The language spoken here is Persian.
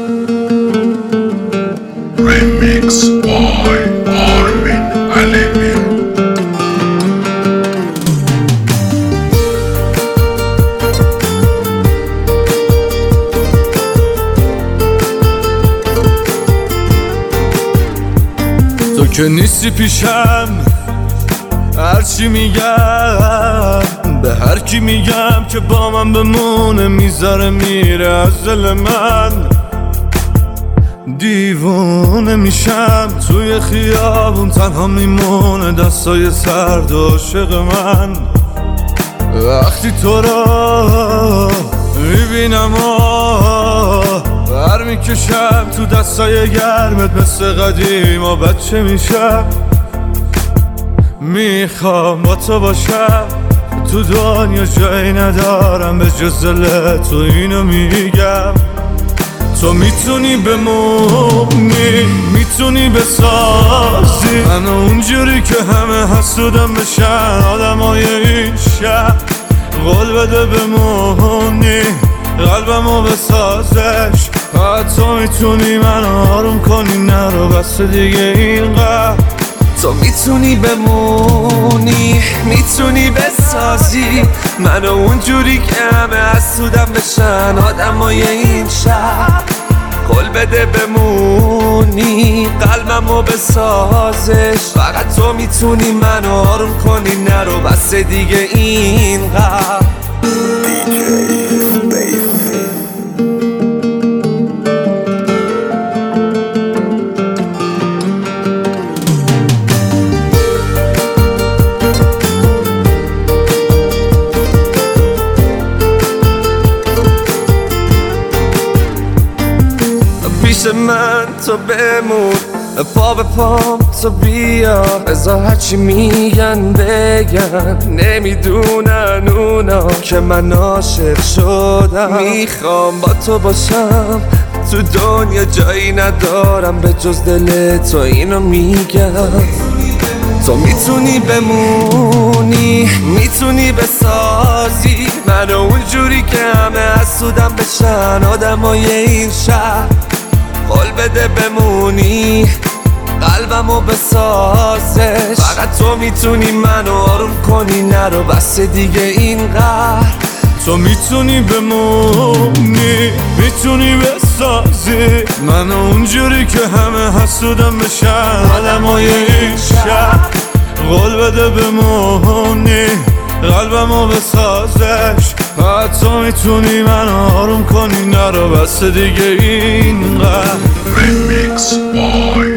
Remix by Armin Alemi. تو که نیستی پیشم، هرچی میگم به هر کی میگم که با من بمونه میذاره میره از دل من. دیوونه میشم توی خیابون، تنها میمونه دستای سرد و عاشق من. وقتی تو را میبینم بر میکشم تو دستای گرمت، مثل قدیم و بچه میشم. میخوام با تو باشم، تو دنیا جایی ندارم به جز دل تو، اینو میگم. تو میتونی بمونی، میتونی بسازی منو اونجوری که همه حسودم بشن آدمای این شهر. قول بده بمونی، قلبمو بسازش. تو میتونی منو آروم کنی، نرو بس دیگه اینقدر. تو میتونی بمونی، میتونی بسازی منو اونجوری که همه حسودم بشن آدمای این شهر. قول بده بمونی، قلبمو بسازش. فقط تو میتونی منو آروم کنی، نرو بس دیگه اینقدر. پیش من تو بمون، پا به پام تو بیا. بذار هرچی میگن بگن، نمیدونن اونا که من عاشق شدم. میخوام با تو باشم، تو دنیا جایی ندارم به جز دل تو، اینو میگم. تو میتونی بمونی، میتونی بسازی منو اونجوری که همه حسودم بشن آدمای این شهر. قول بده بمونی، قلبمو بسازش. فقط تو میتونی منو آروم کنی، نرو بس دیگه اینقدر. تو میتونی بمونی، میتونی بسازی منو اونجوری که همه حسودم بشن آدمای این شهر. قول بده بمونی، قلبمو بسازش. تو میتونی منو آروم کنی، نرو بس دیگه اینقدر. Remix by